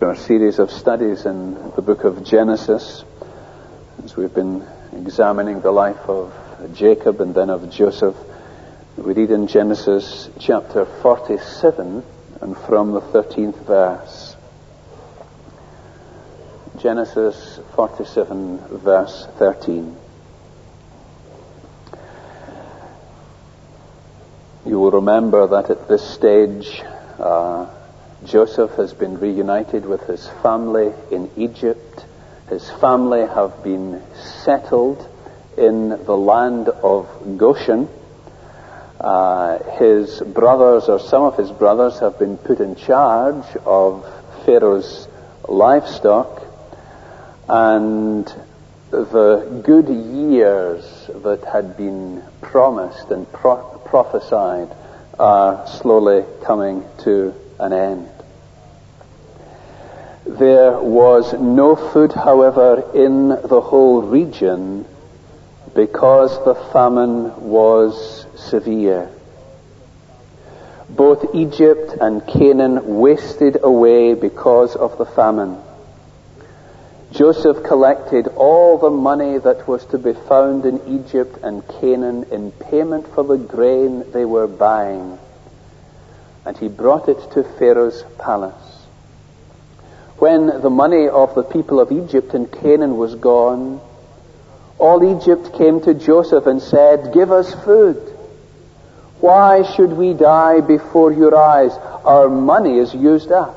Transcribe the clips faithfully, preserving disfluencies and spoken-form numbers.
Our series of studies in the book of Genesis, as we've been examining the life of Jacob and then of Joseph. We read in Genesis chapter forty-seven and from the thirteenth verse. Genesis forty-seven verse thirteen. You will remember that at this stage uh, Joseph has been reunited with his family in Egypt. His family have been settled in the land of Goshen. Uh, his brothers, or some of his brothers, have been put in charge of Pharaoh's livestock. And the good years that had been promised and pro- prophesied are slowly coming to an end. There was no food, however, in the whole region because the famine was severe. Both Egypt and Canaan wasted away because of the famine. Joseph collected all the money that was to be found in Egypt and Canaan in payment for the grain they were buying, and he brought it to Pharaoh's palace. When the money of the people of Egypt and Canaan was gone, all Egypt came to Joseph and said, "Give us food. Why should we die before your eyes? Our money is used up."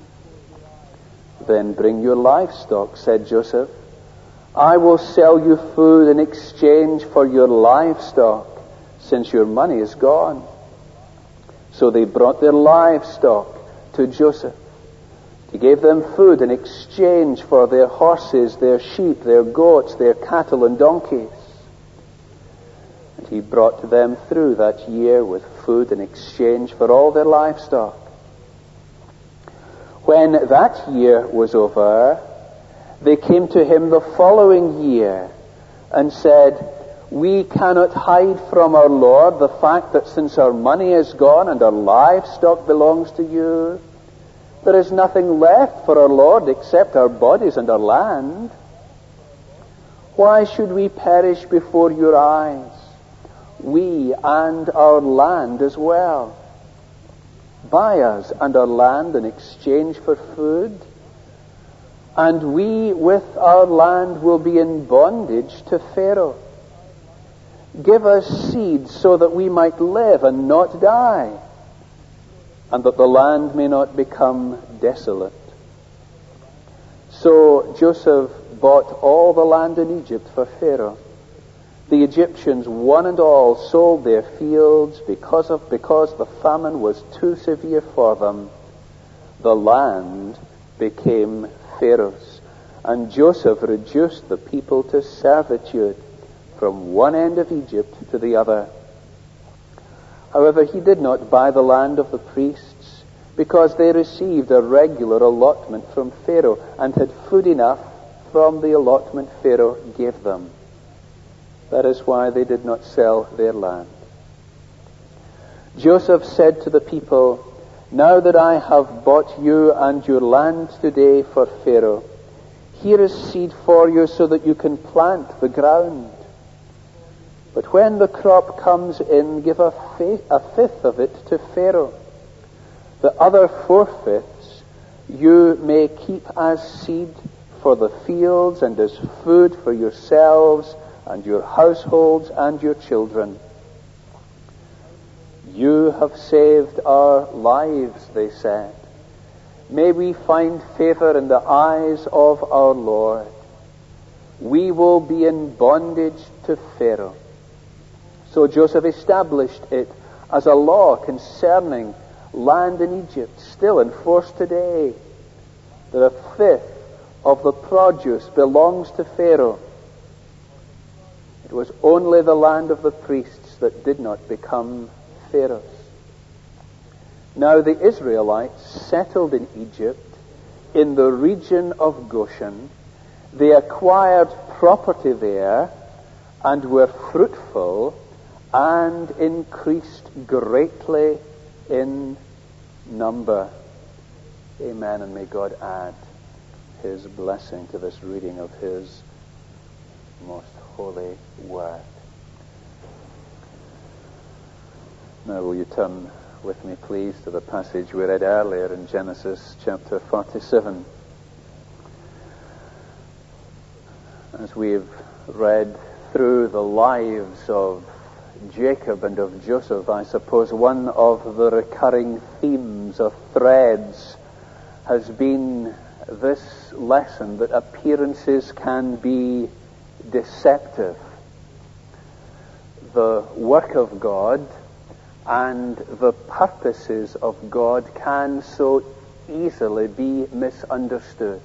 "Then bring your livestock," said Joseph. "I will sell you food in exchange for your livestock, since your money is gone." So they brought their livestock to Joseph. He gave them food in exchange for their horses, their sheep, their goats, their cattle and donkeys. And he brought them through that year with food in exchange for all their livestock. When that year was over, they came to him the following year and said, "We cannot hide from our Lord the fact that since our money is gone and our livestock belongs to you, there is nothing left for our Lord except our bodies and our land. Why should we perish before your eyes, we and our land as well? Buy us and our land in exchange for food, and we with our land will be in bondage to Pharaoh. Give us seed so that we might live and not die, and that the land may not become desolate." So Joseph bought all the land in Egypt for Pharaoh. The Egyptians, one and all, sold their fields because of because the famine was too severe for them. The land became Pharaoh's, and Joseph reduced the people to servitude from one end of Egypt to the other. However, he did not buy the land of the priests, because they received a regular allotment from Pharaoh and had food enough from the allotment Pharaoh gave them. That is why they did not sell their land. Joseph said to the people, "Now that I have bought you and your land today for Pharaoh, here is seed for you so that you can plant the ground. But when the crop comes in, give a, fa- a fifth of it to Pharaoh. The other four-fifths you may keep as seed for the fields and as food for yourselves and your households and your children." "You have saved our lives," they said. "May we find favor in the eyes of our Lord. We will be in bondage to Pharaoh." So Joseph established it as a law concerning land in Egypt, still in force today, that a fifth of the produce belongs to Pharaoh. It was only the land of the priests that did not become Pharaoh's. Now the Israelites settled in Egypt, in the region of Goshen. They acquired property there and were fruitful and increased greatly in number. Amen, and may God add his blessing to this reading of his most holy word. Now will you turn with me, please, to the passage we read earlier in Genesis chapter forty-seven. As we've read through the lives of Jacob and of Joseph, I suppose one of the recurring themes or threads has been this lesson that appearances can be deceptive. The work of God and the purposes of God can so easily be misunderstood.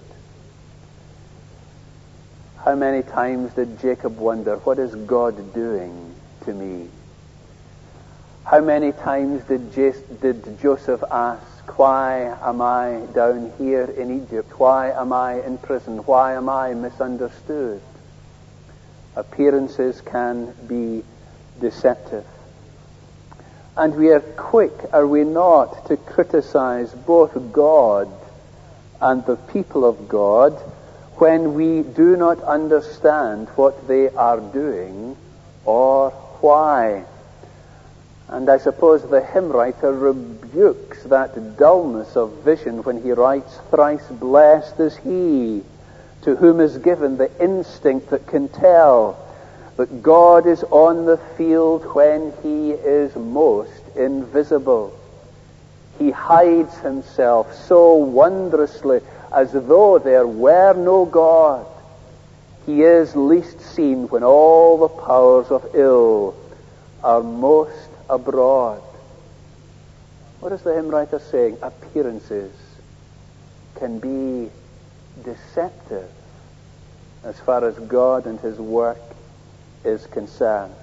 How many times did Jacob wonder, what is God doing to me? How many times did, Jas- did Joseph ask, why am I down here in Egypt? Why am I in prison? Why am I misunderstood? Appearances can be deceptive. And we are quick, are we not, to criticize both God and the people of God when we do not understand what they are doing or why. And I suppose the hymn writer rebukes that dullness of vision when he writes, "Thrice blessed is he to whom is given the instinct that can tell that God is on the field when he is most invisible. He hides himself so wondrously as though there were no God. He is least seen when all the powers of ill are most abroad." What is the hymn writer saying? Appearances can be deceptive as far as God and his work is concerned.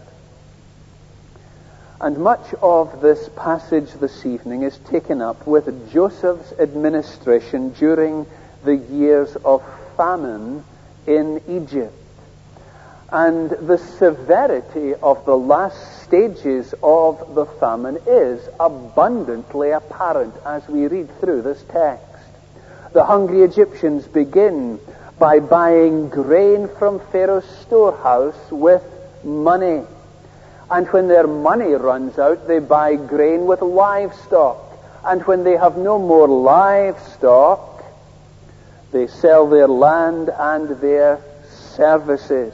And much of this passage this evening is taken up with Joseph's administration during the years of famine in Egypt. And the severity of the last stages of the famine is abundantly apparent as we read through this text. The hungry Egyptians begin by buying grain from Pharaoh's storehouse with money. And when their money runs out, they buy grain with livestock. And when they have no more livestock, they sell their land and their services.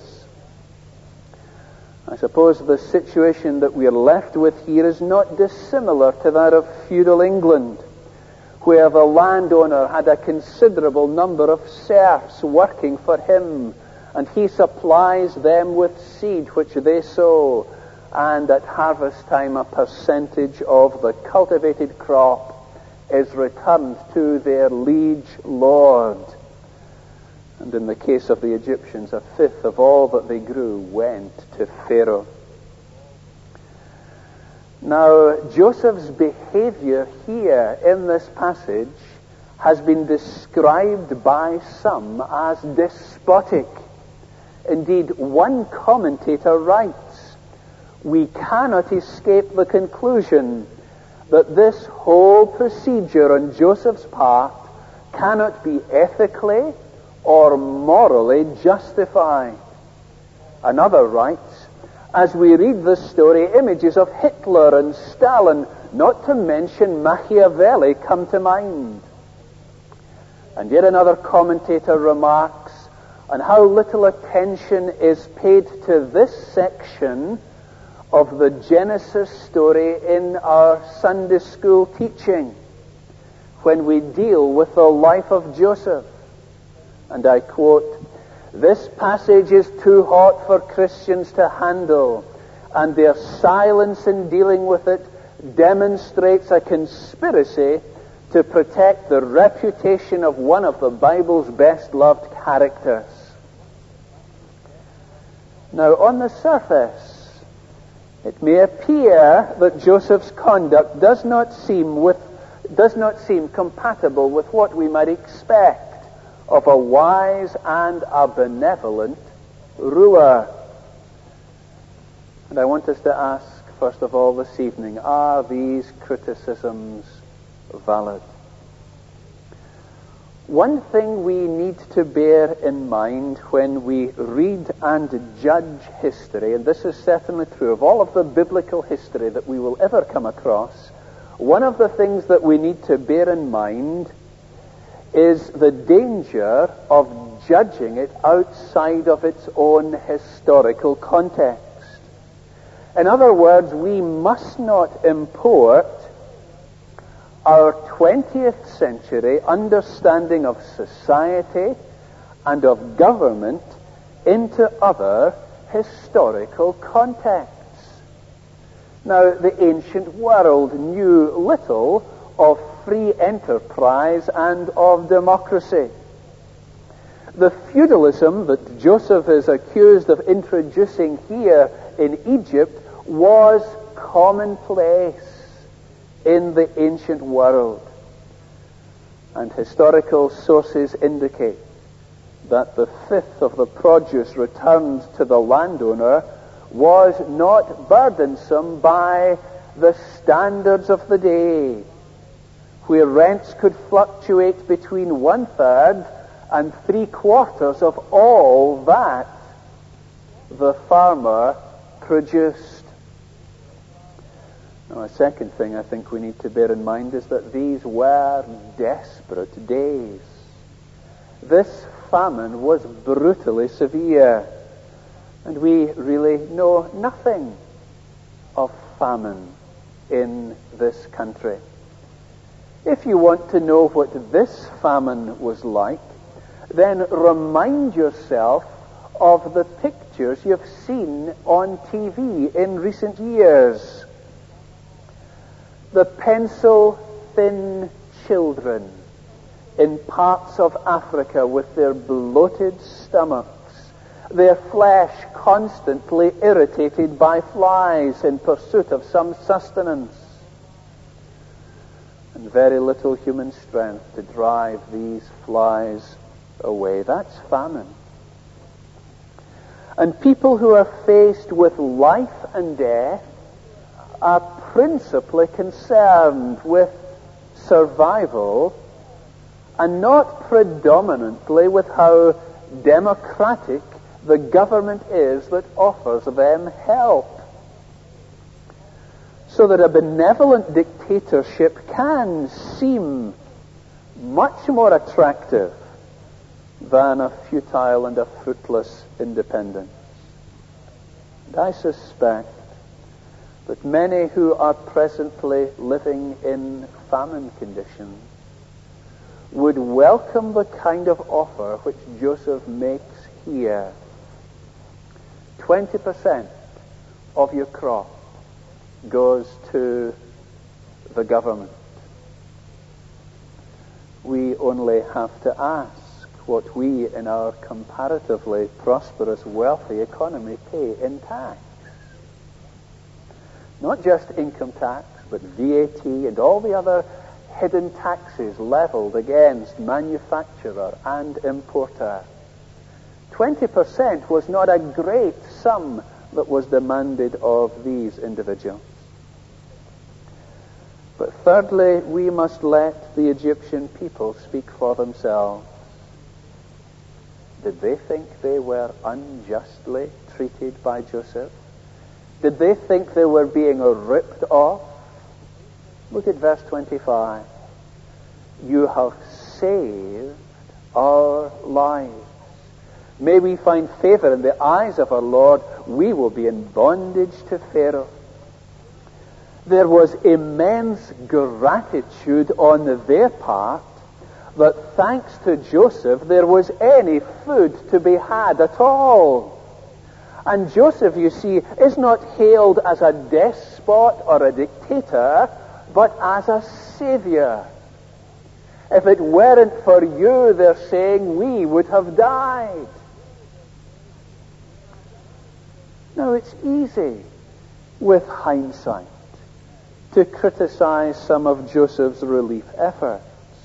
I suppose the situation that we are left with here is not dissimilar to that of feudal England, where the landowner had a considerable number of serfs working for him, and he supplies them with seed which they sow, and at harvest time a percentage of the cultivated crop is returned to their liege lord. And in the case of the Egyptians, a fifth of all that they grew went to Pharaoh. Now, Joseph's behavior here in this passage has been described by some as despotic. Indeed, one commentator writes, "We cannot escape the conclusion that this whole procedure on Joseph's part cannot be ethically or morally justified." Another writes, "As we read this story, images of Hitler and Stalin, not to mention Machiavelli, come to mind." And yet another commentator remarks on how little attention is paid to this section of the Genesis story in our Sunday school teaching when we deal with the life of Joseph. And I quote, "This passage is too hot for Christians to handle, and their silence in dealing with it demonstrates a conspiracy to protect the reputation of one of the Bible's best-loved characters." Now, on the surface, it may appear that Joseph's conduct does not seem with, does not seem compatible with what we might expect of a wise and a benevolent ruler. And I want us to ask, first of all this evening, are these criticisms valid? One thing we need to bear in mind when we read and judge history, and this is certainly true of all of the biblical history that we will ever come across, one of the things that we need to bear in mind is the danger of judging it outside of its own historical context. In other words, we must not import our twentieth century understanding of society and of government into other historical contexts. Now, the ancient world knew little of free enterprise and of democracy. The feudalism that Joseph is accused of introducing here in Egypt was commonplace in the ancient world. And historical sources indicate that the fifth of the produce returned to the landowner was not burdensome by the standards of the day, where rents could fluctuate between one-third and three-quarters of all that the farmer produced. Now, a second thing I think we need to bear in mind is that these were desperate days. This famine was brutally severe, and we really know nothing of famine in this country. If you want to know what this famine was like, then remind yourself of the pictures you've seen on T V in recent years. The pencil-thin children in parts of Africa with their bloated stomachs, their flesh constantly irritated by flies in pursuit of some sustenance, and very little human strength to drive these flies away. That's famine. And people who are faced with life and death are principally concerned with survival and not predominantly with how democratic the government is that offers them help. So that a benevolent dictatorship can seem much more attractive than a futile and a fruitless independence. And I suspect that many who are presently living in famine conditions would welcome the kind of offer which Joseph makes here. twenty percent of your crop goes to the government. We only have to ask what we in our comparatively prosperous, wealthy economy pay in tax. Not just income tax, but V A T and all the other hidden taxes leveled against manufacturer and importer. twenty percent was not a great sum that was demanded of these individuals. But thirdly, we must let the Egyptian people speak for themselves. Did they think they were unjustly treated by Joseph? Did they think they were being ripped off? Look at verse twenty-five. You have saved our lives. May we find favor in the eyes of our Lord. We will be in bondage to Pharaoh. There was immense gratitude on their part that thanks to Joseph there was any food to be had at all. And Joseph, you see, is not hailed as a despot or a dictator, but as a savior. If it weren't for you, they're saying, we would have died. Now, it's easy with hindsight to criticize some of Joseph's relief efforts.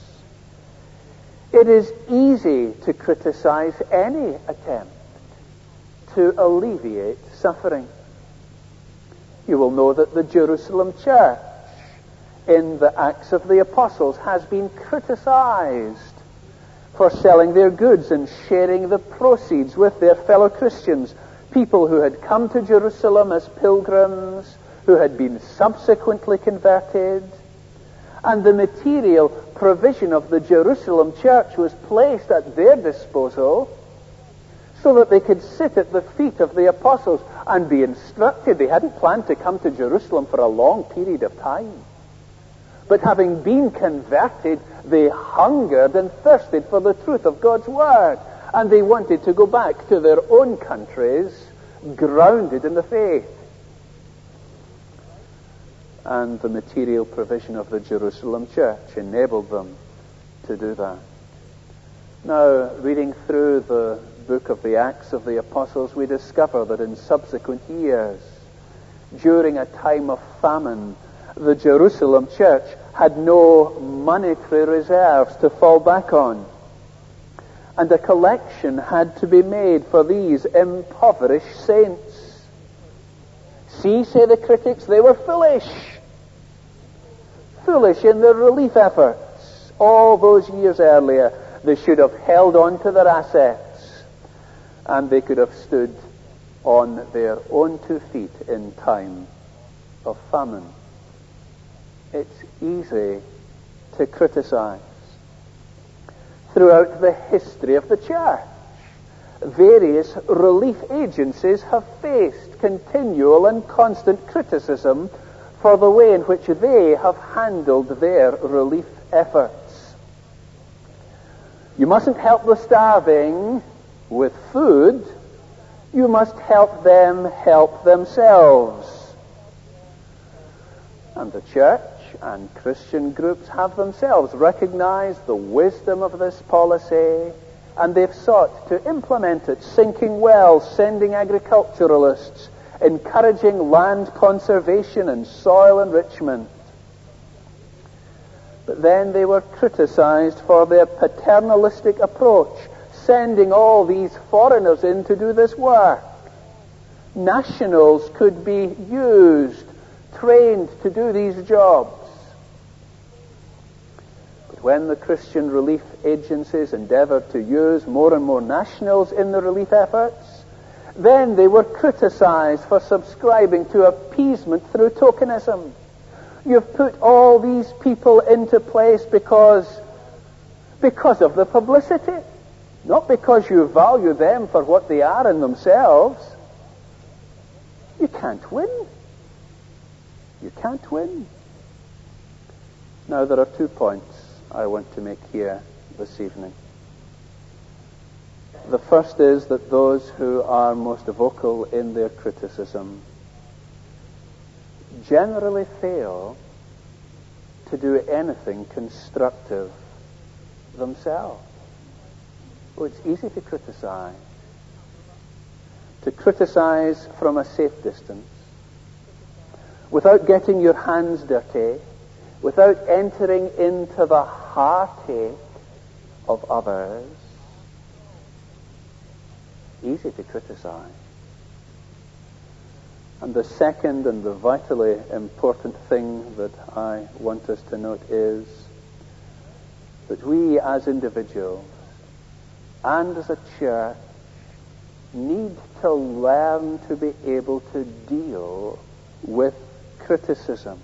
It is easy to criticize any attempt to alleviate suffering. You will know that the Jerusalem church in the Acts of the Apostles has been criticized for selling their goods and sharing the proceeds with their fellow Christians, people who had come to Jerusalem as pilgrims, who had been subsequently converted. And the material provision of the Jerusalem church was placed at their disposal so that they could sit at the feet of the apostles and be instructed. They hadn't planned to come to Jerusalem for a long period of time. But having been converted, they hungered and thirsted for the truth of God's Word. And they wanted to go back to their own countries, grounded in the faith. And the material provision of the Jerusalem church enabled them to do that. Now, reading through the book of the Acts of the Apostles, we discover that in subsequent years, during a time of famine, the Jerusalem church had no monetary reserves to fall back on. And a collection had to be made for these impoverished saints. See, say the critics, they were foolish. Foolish in their relief efforts. All those years earlier, they should have held on to their assets, and they could have stood on their own two feet in time of famine. It's easy to criticize. Throughout the history of the church, various relief agencies have faced continual and constant criticism for the way in which they have handled their relief efforts. You mustn't help the starving with food. You must help them help themselves. And the church and Christian groups have themselves recognized the wisdom of this policy, and they've sought to implement it, sinking wells, sending agriculturalists, encouraging land conservation and soil enrichment. But then they were criticized for their paternalistic approach, sending all these foreigners in to do this work. Nationals could be used, trained to do these jobs. But when the Christian relief agencies endeavored to use more and more nationals in the relief efforts, then they were criticized for subscribing to appeasement through tokenism. You've put all these people into place because, because of the publicity, not because you value them for what they are in themselves. You can't win. You can't win. Now, there are two points I want to make here this evening. The first is that those who are most vocal in their criticism generally fail to do anything constructive themselves. Oh, it's easy to criticize. To criticize from a safe distance, without getting your hands dirty, without entering into the heartache of others. Easy to criticize. And the second and the vitally important thing that I want us to note is that we as individuals and as a church need to learn to be able to deal with criticism.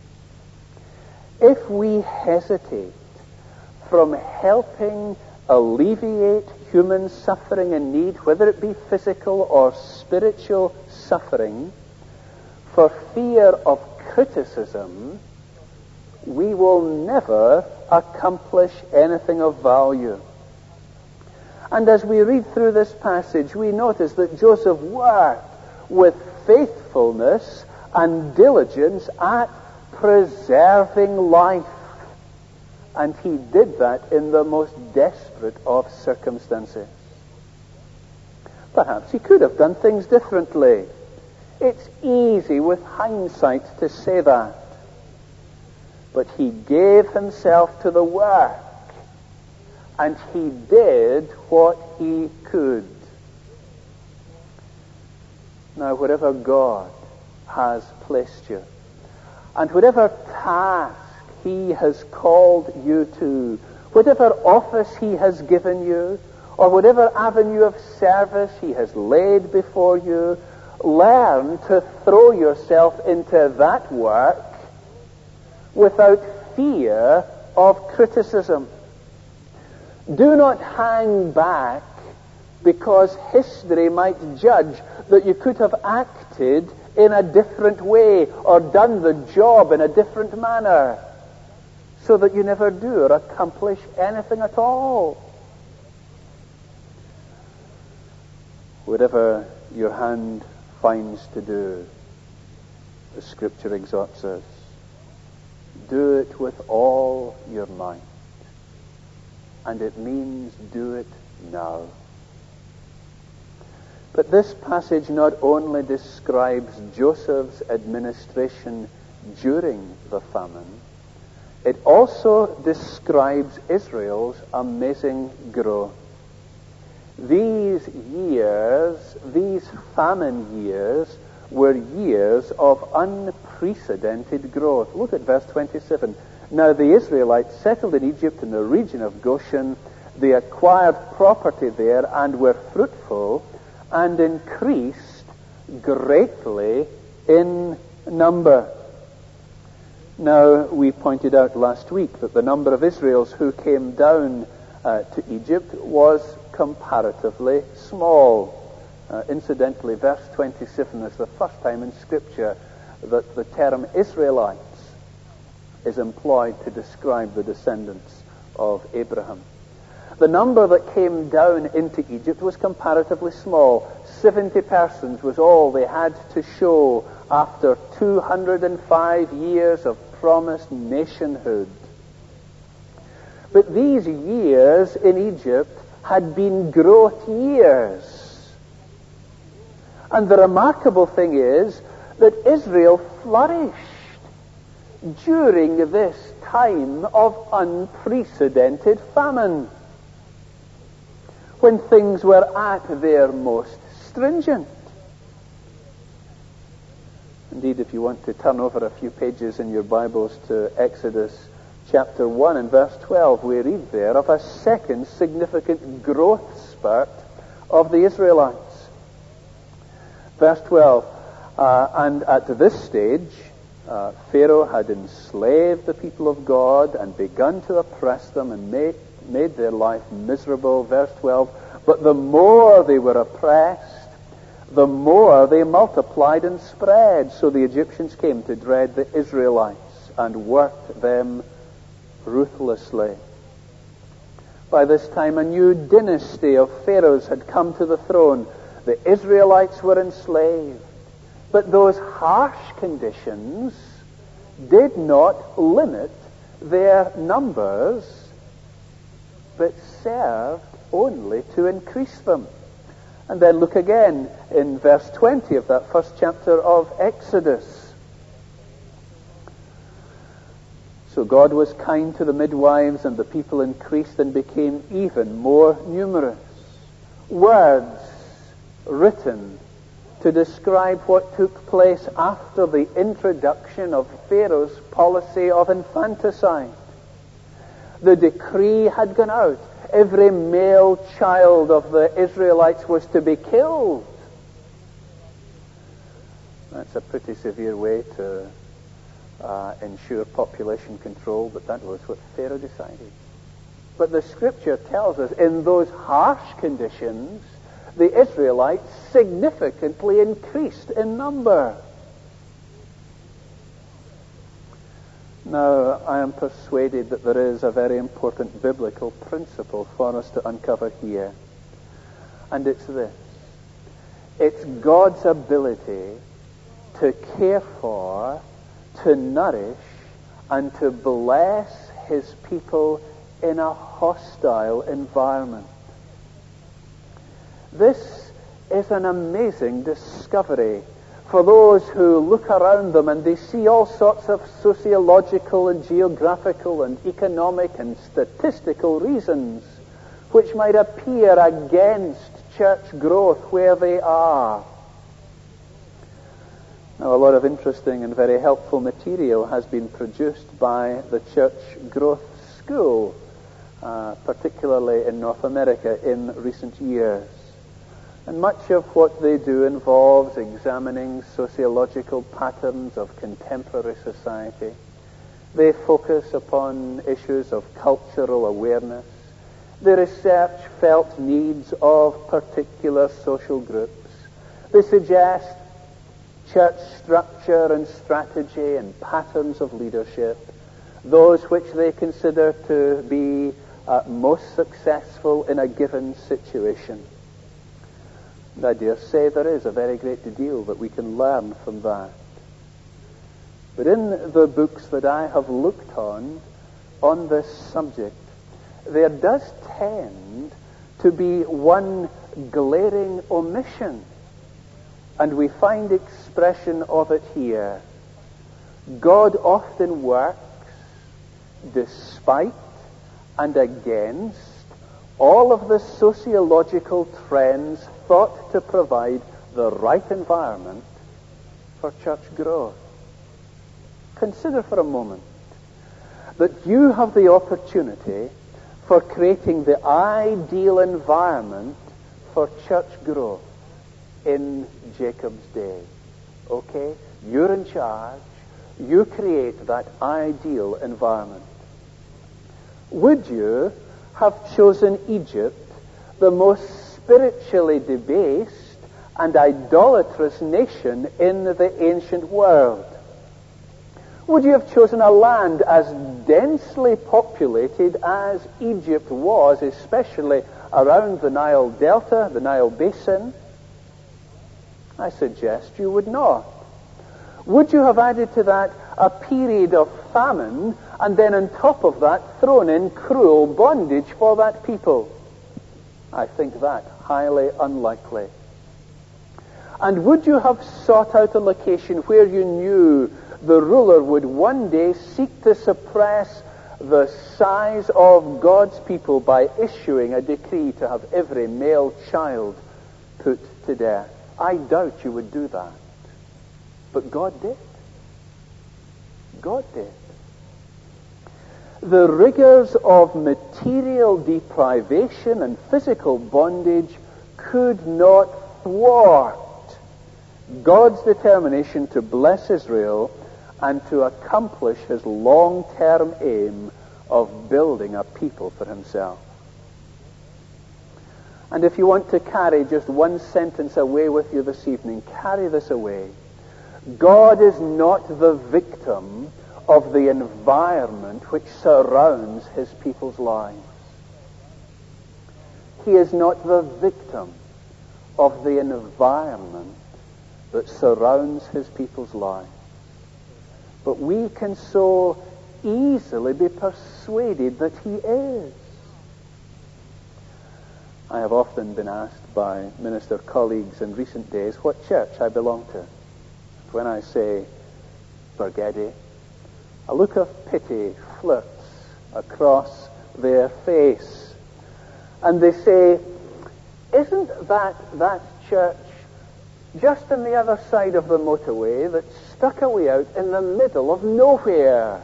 If we hesitate from helping alleviate human suffering and need, whether it be physical or spiritual suffering, for fear of criticism, we will never accomplish anything of value. And as we read through this passage, we notice that Joseph worked with faithfulness and diligence at preserving life. And he did that in the most desperate of circumstances. Perhaps he could have done things differently. It's easy with hindsight to say that. But he gave himself to the work, and he did what he could. Now, wherever God has placed you, and whatever task he has called you to, whatever office he has given you, or whatever avenue of service he has laid before you, learn to throw yourself into that work without fear of criticism. Do not hang back because history might judge that you could have acted in a different way or done the job in a different manner, so that you never do or accomplish anything at all. Whatever your hand finds to do, the Scripture exhorts us, do it with all your might. And it means do it now. But this passage not only describes Joseph's administration during the famine, it also describes Israel's amazing growth. These years, these famine years, were years of unprecedented growth. Look at verse twenty-seven. Now the Israelites settled in Egypt in the region of Goshen. They acquired property there and were fruitful and increased greatly in number. Now, we pointed out last week that the number of Israelites who came down uh, to Egypt was comparatively small. Uh, incidentally, verse twenty-seven is the first time in Scripture that the term Israelites is employed to describe the descendants of Abraham. The number that came down into Egypt was comparatively small. seventy persons was all they had to show after two hundred five years of promised nationhood. But these years in Egypt had been growth years. And the remarkable thing is that Israel flourished during this time of unprecedented famine, when things were at their most stringent. Indeed, if you want to turn over a few pages in your Bibles to Exodus chapter one and verse twelve, we read there of a second significant growth spurt of the Israelites. Verse twelve, uh, and at this stage, uh, Pharaoh had enslaved the people of God and begun to oppress them and made, made their life miserable. Verse twelve, but the more they were oppressed, the more they multiplied and spread. So the Egyptians came to dread the Israelites and worked them ruthlessly. By this time, a new dynasty of pharaohs had come to the throne. The Israelites were enslaved. But those harsh conditions did not limit their numbers, but served only to increase them. And then look again in verse twenty of that first chapter of Exodus. So God was kind to the midwives, and the people increased and became even more numerous. Words written to describe what took place after the introduction of Pharaoh's policy of infanticide. The decree had gone out. Every male child of the Israelites was to be killed. That's a pretty severe way to uh, ensure population control, but that was what Pharaoh decided. But the Scripture tells us in those harsh conditions, the Israelites significantly increased in number. Now, I am persuaded that there is a very important biblical principle for us to uncover here. And it's this. It's God's ability to care for, to nourish, and to bless His people in a hostile environment. This is an amazing discovery for those who look around them and they see all sorts of sociological and geographical and economic and statistical reasons which might appear against church growth where they are. Now, a lot of interesting and very helpful material has been produced by the Church Growth School. uh, particularly in North America in recent years. And much of what they do involves examining sociological patterns of contemporary society. They focus upon issues of cultural awareness. They research felt needs of particular social groups. They suggest church structure and strategy and patterns of leadership, those which they consider to be uh, most successful in a given situation. And I dare say there is a very great deal that we can learn from that. But in the books that I have looked on, on this subject, there does tend to be one glaring omission. And we find expression of it here. God often works despite and against all of the sociological trends thought to provide the right environment for church growth. Consider for a moment that you have the opportunity for creating the ideal environment for church growth in Jacob's day. Okay? You're in charge. You create that ideal environment. Would you have chosen Egypt, the most spiritually debased and idolatrous nation in the ancient world? Would you have chosen a land as densely populated as Egypt was, especially around the Nile Delta, the Nile Basin? I suggest you would not. Would you have added to that a period of famine, and then on top of that thrown in cruel bondage for that people? I think that highly unlikely. And would you have sought out a location where you knew the ruler would one day seek to suppress the size of God's people by issuing a decree to have every male child put to death? I doubt you would do that. But God did. God did. The rigors of material deprivation and physical bondage could not thwart God's determination to bless Israel and to accomplish his long-term aim of building a people for himself. And if you want to carry just one sentence away with you this evening, carry this away. God is not the victim of the environment which surrounds his people's lives. He is not the victim of the environment that surrounds his people's lives. But we can so easily be persuaded that he is. I have often been asked by minister colleagues in recent days what church I belong to. When I say Bargedi, a look of pity flirts across their face. And they say, isn't that that church just on the other side of the motorway that's stuck away out in the middle of nowhere?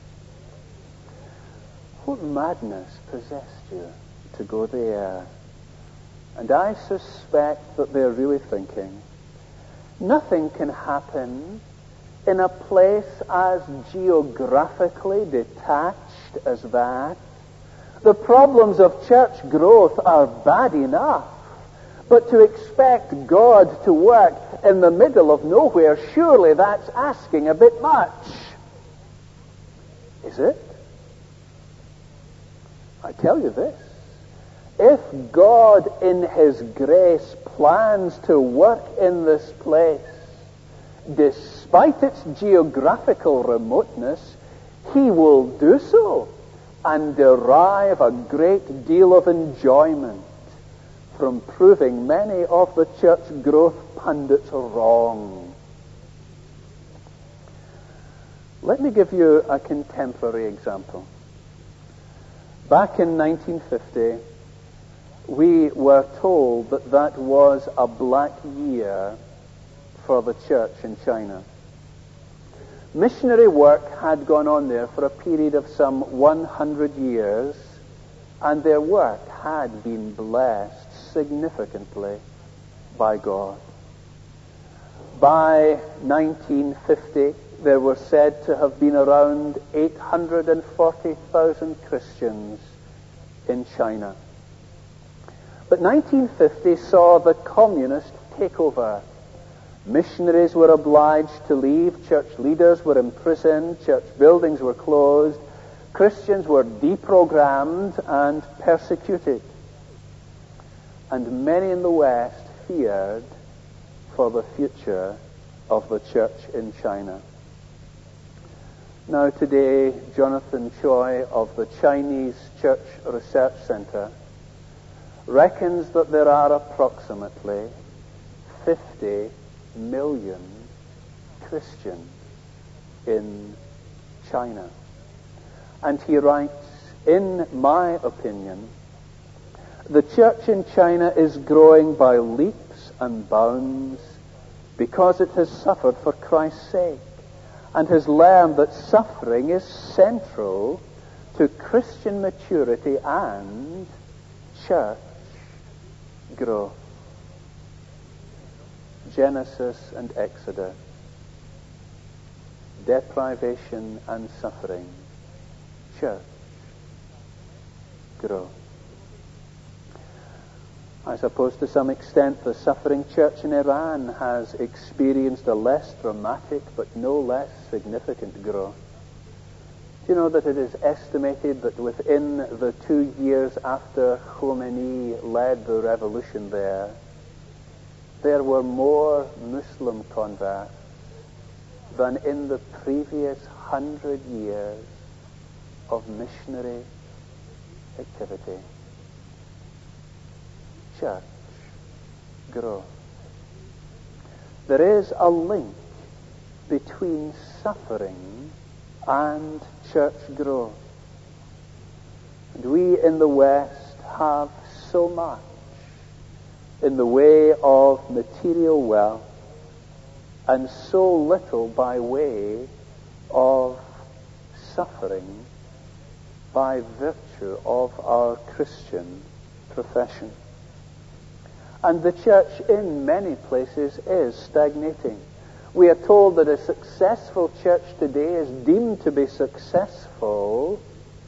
What madness possessed you to go there? And I suspect that they're really thinking, nothing can happen in a place as geographically detached as that. The problems of church growth are bad enough, but to expect God to work in the middle of nowhere, surely that's asking a bit much. Is it? I tell you this. If God in his grace plans to work in this place, despite its geographical remoteness, he will do so and derive a great deal of enjoyment from proving many of the church growth pundits wrong. Let me give you a contemporary example. Back in nineteen fifty, we were told that that was a black year for the church in China. Missionary work had gone on there for a period of some one hundred years, and their work had been blessed significantly by God. By nineteen fifty, there were said to have been around eight hundred forty thousand Christians in China. But nineteen fifty saw the communist takeover. Missionaries were obliged to leave, church leaders were imprisoned, church buildings were closed, Christians were deprogrammed and persecuted. And many in the West feared for the future of the church in China. Now today, Jonathan Choi of the Chinese Church Research Center reckons that there are approximately fifty million Christians in China. And he writes, in my opinion, the church in China is growing by leaps and bounds because it has suffered for Christ's sake and has learned that suffering is central to Christian maturity and church growth. Genesis and Exodus, deprivation and suffering, church growth. I suppose to some extent the suffering church in Iran has experienced a less dramatic but no less significant growth. Do you know that it is estimated that within the two years after Khomeini led the revolution there, there were more Muslim converts than in the previous hundred years of missionary activity. Church growth. There is a link between suffering and church growth. And we in the West have so much in the way of material wealth and so little by way of suffering by virtue of our Christian profession. And the church in many places is stagnating. We are told that a successful church today is deemed to be successful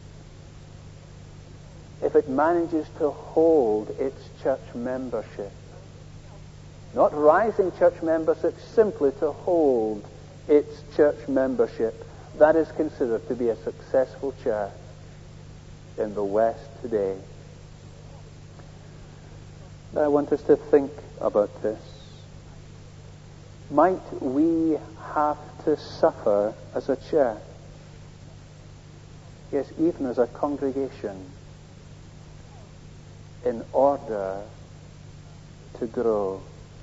if it manages to hold its church membership. Not rising church membership, simply to hold its church membership. That is considered to be a successful church in the West today. I want us to think about this. Might we have to suffer as a church? Yes, even as a congregation, in order to grow.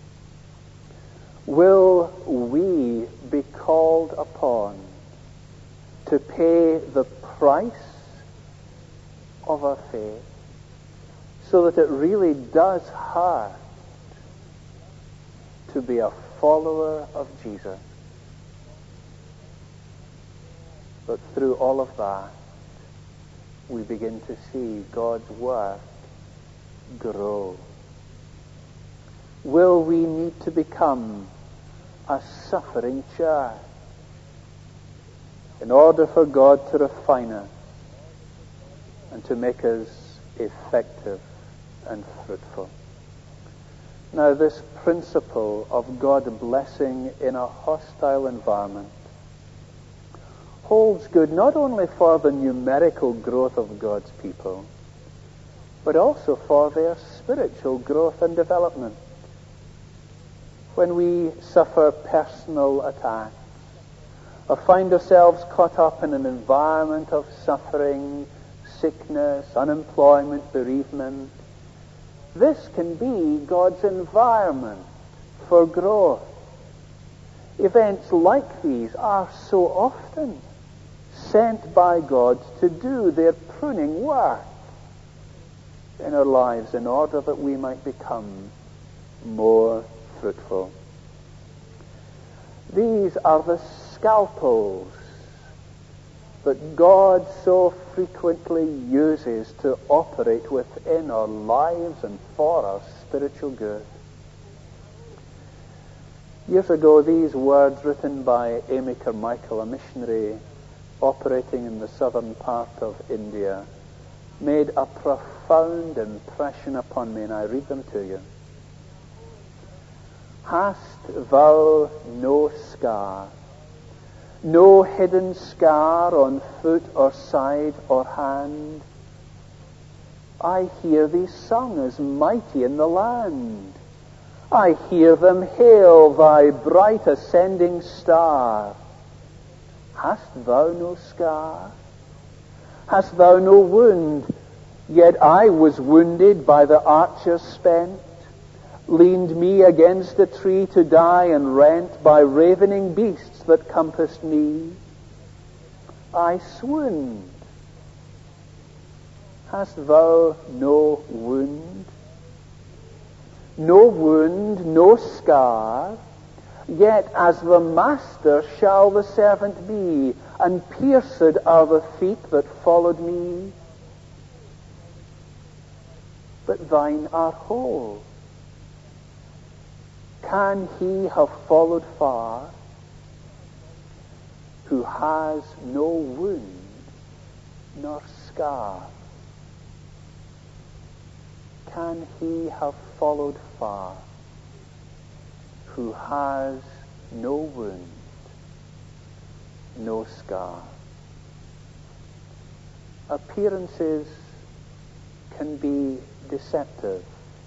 Will we be called upon to pay the price of our faith so that it really does hurt to be a follower of Jesus? But through all of that, we begin to see God's work grow. Will we need to become a suffering church in order for God to refine us and to make us effective and fruitful? Now, this principle of God blessing in a hostile environment holds good not only for the numerical growth of God's people, but also for their spiritual growth and development. When we suffer personal attacks, or find ourselves caught up in an environment of suffering, sickness, unemployment, bereavement, this can be God's environment for growth. Events like these are so often sent by God to do their pruning work in our lives in order that we might become more fruitful. These are the scalpels that God so frequently uses to operate within our lives and for our spiritual good. Years ago, these words written by Amy Carmichael, a missionary operating in the southern part of India, made a profound impression upon me, and I read them to you. Hast thou no scar, no hidden scar on foot or side or hand? I hear thee sung as mighty in the land. I hear them hail thy bright ascending star. Hast thou no scar? Hast thou no wound? Yet I was wounded by the archer spent, leaned me against a tree to die and rent by ravening beasts that compassed me. I swooned. Hast thou no wound? No wound, no scar, yet as the master shall the servant be, and pierced are the feet that followed me. But thine are whole. Can he have followed far who has no wound nor scar? Can he have followed far who has no wound, no scar? Appearances can be deceptive.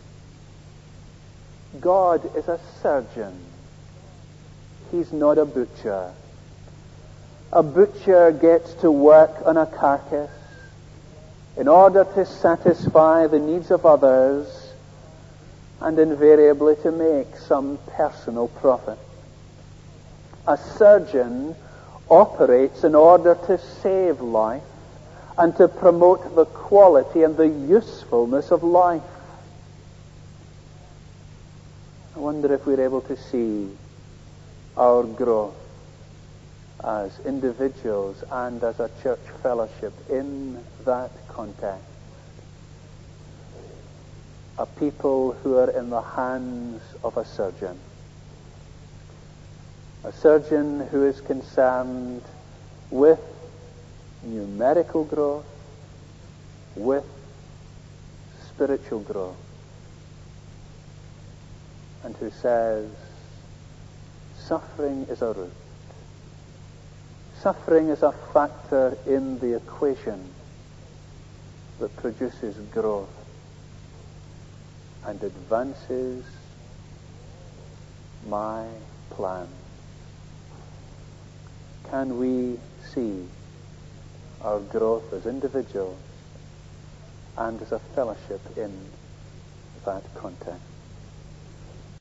God is a surgeon. He's not a butcher. A butcher gets to work on a carcass in order to satisfy the needs of others and invariably to make some personal profit. A surgeon operates in order to save life and to promote the quality and the usefulness of life. I wonder if we're able to see our growth as individuals and as a church fellowship in that context. A people who are in the hands of a surgeon. A surgeon who is concerned with numerical growth, with spiritual growth, and who says suffering is a root. Suffering is a factor in the equation that produces growth and advances my plan. Can we see our growth as individuals and as a fellowship in that context?